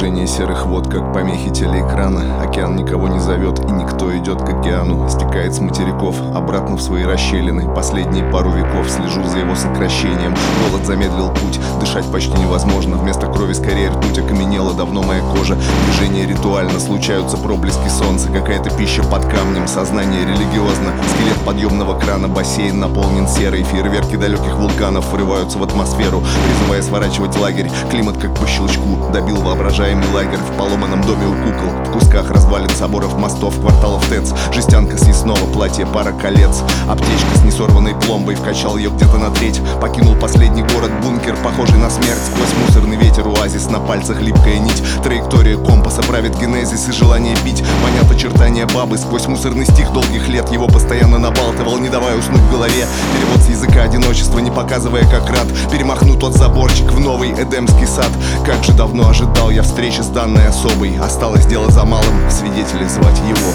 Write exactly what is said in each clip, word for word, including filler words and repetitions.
Движение серых вод, как помехи телеэкрана. Океан никого не зовет, и никто идет к океану. Стекает с материков обратно в свои расщелины. Последние пару веков слежу за его сокращением. Голод замедлил путь, дышать почти невозможно. Вместо крови скорее ртуть, окаменела давно моя кожа. Движение ритуально, случаются проблески солнца. Какая-то пища под камнем, сознание религиозно. Скелет подъемного крана, бассейн наполнен серой. Фейерверки далеких вулканов врываются в атмосферу, призывая сворачивать лагерь. Климат как по щелчку добил воображаемый лагерь. В поломанном доме у кукол, в кусках развалин соборов, мостов, кварталов ТЭЦ. Жестянка съестного, платье, пара колец. Аптечка с несорванной пломбой, вкачал ее где-то на треть. Покинул последний город, бункер, похожий на смерть. Сквозь мусорный ветер, оазис, на пальцах липкая нить. Траектория компаса правит генезис и желание бить. Понят очертания бабы, сквозь мусорный стих долгих лет. Его постоянно набалтывал, не давая уснуть в голове. Перевод с языка одиночества, не показывая, как рад перемахну тот заборчик в новый эдемский сад. Как же давно ожидал я встречи с данной особой. Осталось дело за малым, свидетелей звать его.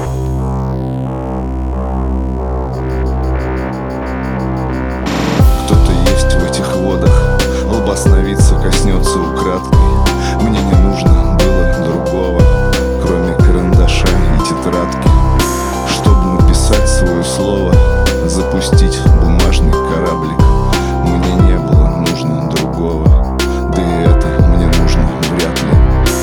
Кто-то есть в этих водах, лба сновидца коснется украдкой. Мне не нужно было другого, кроме карандаша и тетрадки, чтобы написать свое слово, запустить бумажный кораблик. Мне не было нужно другого, да и это мне нужно вряд ли.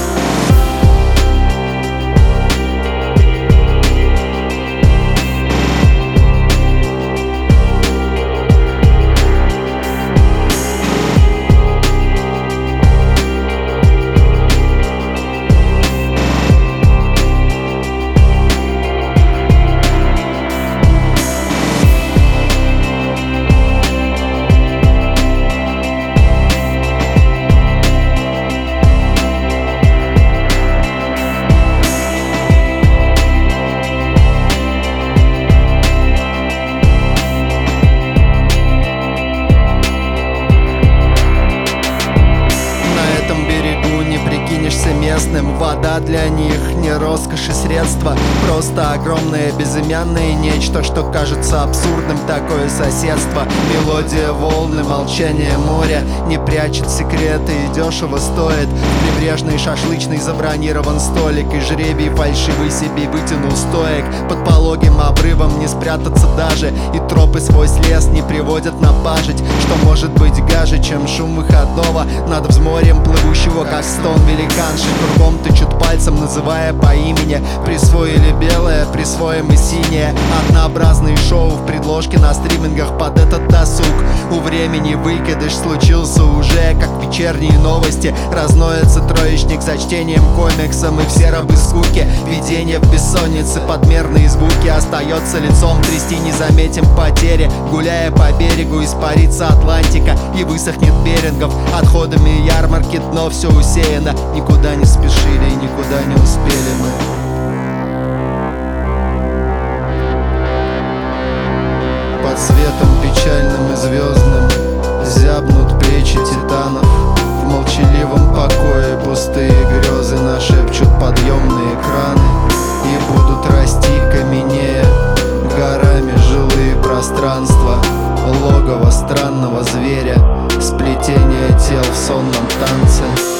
Местным вода для них не роскошь и средство, просто огромное безымянное нечто, что кажется абсурдным. Такое соседство, мелодия волны, молчание моря не прячет секреты и дешево стоит. В прибрежный шашлычный забронирован столик, и жребий фальшивый себе вытянул стоек. Под пологим обрывом не спрятаться даже, и тропы свой лес не приводят на пажить. Что может быть гаже, чем шум выходного над взморьем плывущего, как стон великанши. Кругом тычут пальцем, называя по имени. Присвоили белое, присвоим и синее. Однообразные шоу в предложке на стримингах под этот досуг. У времени выкидыш случился уже, как вечерние новости. Разноется троечник за чтением комиксом, и все рабы скуки. Видение в бессоннице, подмерные звуки. Остается лицом трясти, не заметим потери. Гуляя по берегу, испарится Атлантика и высохнет Берингов. Отходами ярмарки дно все усеяно. Никуда не спешили и никуда не успели мы. Под светом печальным и звездным зябнут плечи титанов. В молчаливом покое пустые грезы нашепчут подъемные краны и будут расти каменея горами жилые пространства. Логово странного зверя, сплетение тел в сонном танце.